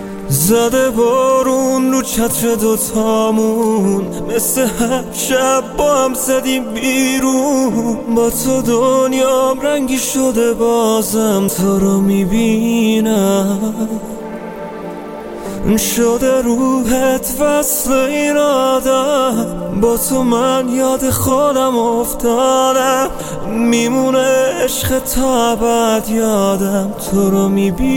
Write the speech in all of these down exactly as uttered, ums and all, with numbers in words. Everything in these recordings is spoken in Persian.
زده بارون رو چتر دوتامون، مثل هر شب با هم زدیم بیرون. با تو دنیام رنگی شده، بازم تو رو میبینم. شده روحت وصل این آدم، با تو من یاد خودم افتادم. میمونه عشق تا ابد یادم، تو رو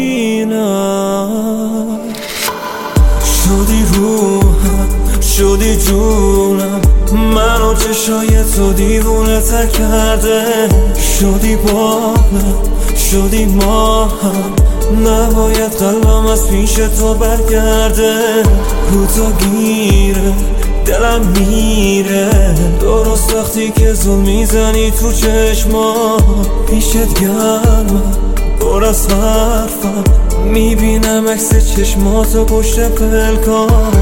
میبینم. شدی روحم، شدی جونم، منو چشای تو دیوونه تر کرده. شدی بالم، شدی ماهم، نباید قلبم از پیش تو برگرده. رو تو گیره دلم میره، درست وقتی که زل میزنی تو چشما. پیشت گرمم پر از حرفم، میبینم عکس چشماتو پشت پلکام.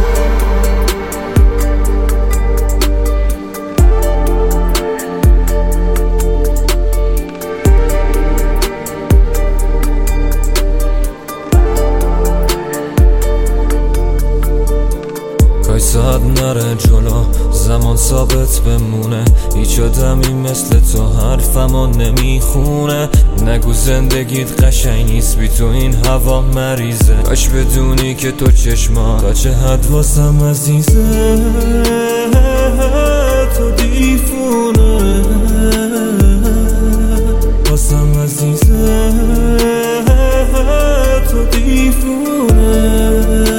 ساعت نره جلو، زمان ثابت بمونه. هیچ آدمی مثل تو حرفمو نمیخونه. نگو زندگیت قشنگ نیست بی تو، این هوا مریضه. کاش بدونی که تو چشما تا چه حد واسم عزیزه. تو دیفونه واسم عزیزه، تو دیفونه.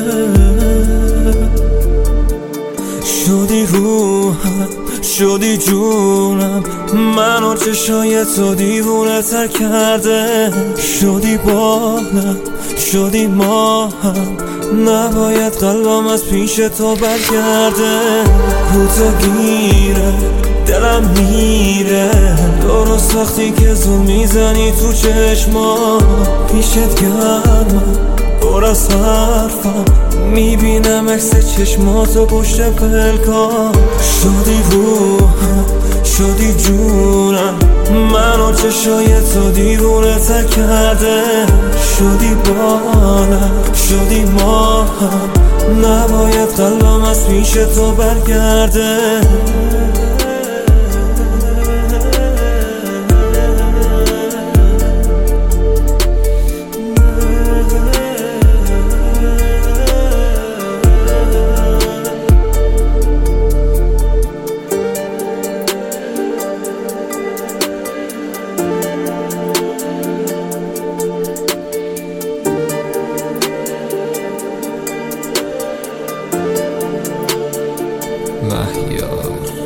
شدی روحم، شدی جونم، منو چشای تو دیوونه تر کرده. شدی بالم، شدی ماهم، نباید قلبم از پیش تو برگرده. رو تو گیره دلم میره، درست وقتی که زل میزنی تو چشما. پیشت گرمم پر از حرفم، میبینم عکس چشماتو پشت پلکام. شدی روحم، شدی جونم، منو چشای تو دیوونه تر کرده. شدی بالم، شدی ماهم، نباید قلبم از پیش تو برگرده. مهیار